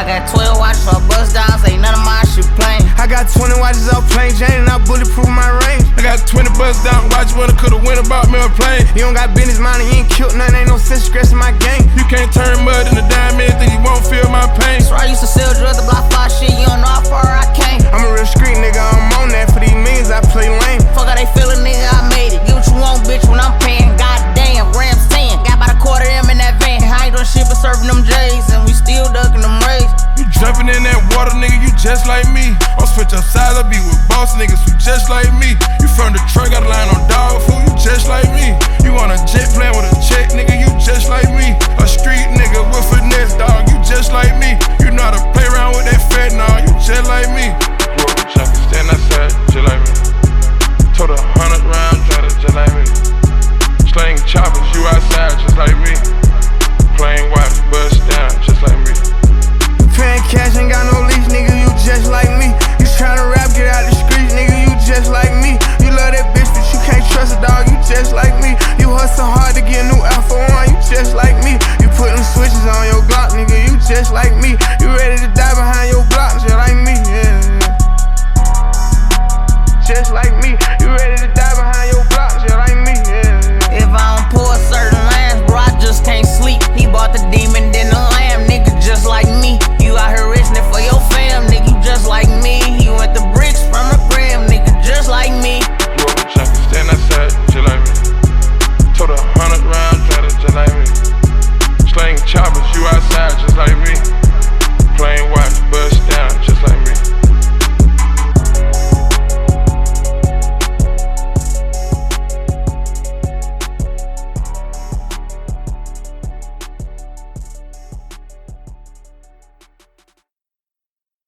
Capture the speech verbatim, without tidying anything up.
got twelve watches for bust downs, ain't none of my shit plain. I got twenty watches off plain Jane and I bulletproof my range. I got twenty bust down watches when I could've went about me a plane. You don't got business mind and you ain't killed nothing, ain't no sense stressing my game. You can't turn mud into diamond, then you won't feel my pain. So I used to sell drugs to block five shit, you don't know how far I came. I'm a real street nigga, I'm on that. For these millions I play lame. Fuck how they feelin', nigga, I made it. Get what you want, bitch, when I'm paying. Goddamn, grams ten. Got about a quarter of them in that van. I ain't doing shit but serving them J's, and we still ducking them rays. You jumping in that water, nigga, you just like me. I'm switch up sides, I be with boss niggas who just like me. You from Detroit, got a line on dog food, you just like me. You on a jet plane with a check, nigga, you just like me. A street nigga with finesse, dog, you just like me. You know how to play around with that fat, nah, you just like me.